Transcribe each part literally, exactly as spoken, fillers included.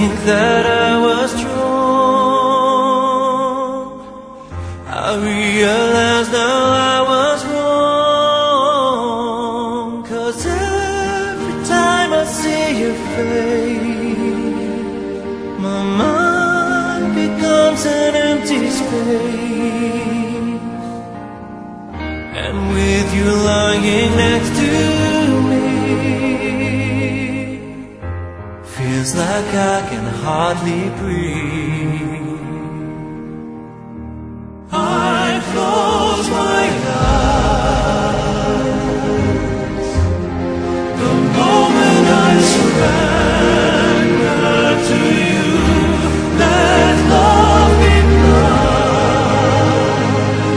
think that I was strong. I realize now I was wrong. 'Cause every time I see your face, my mind becomes an empty space. And with you lying next to me, feels like I can hardly breathe. I close my eyes the moment I surrender to you. Let love be blind,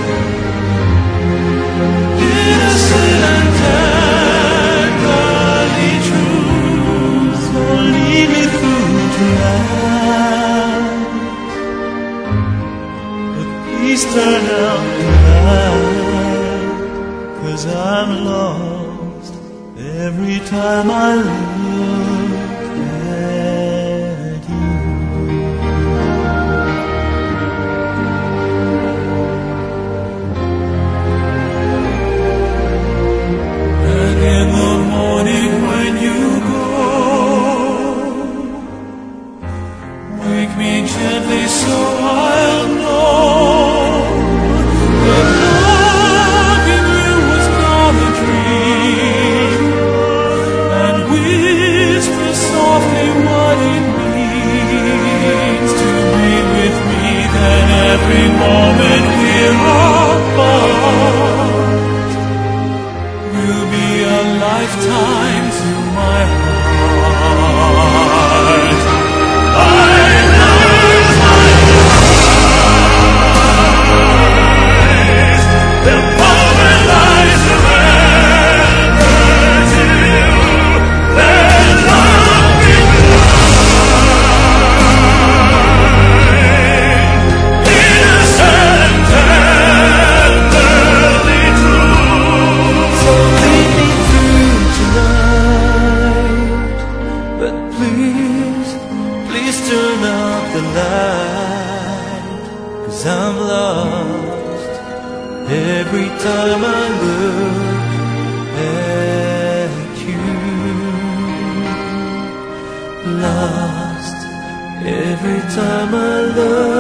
innocent and tenderly true. So lead me through tonight, but please turn out the light, 'cause I'm lost every time I look at you. And in the morning when you go, wake me gently so I'll know that loving you was not a dream, and whisper softly what it means to be with me. Then every moment we're apart will be a lifetime to my heart. I lose my eyes the moment I surrender to you. Let love be blind, innocent and tenderly true. So lead me through tonight, but please, please turn up the light, 'cause I'm lost every time I look at you. Lost every time I look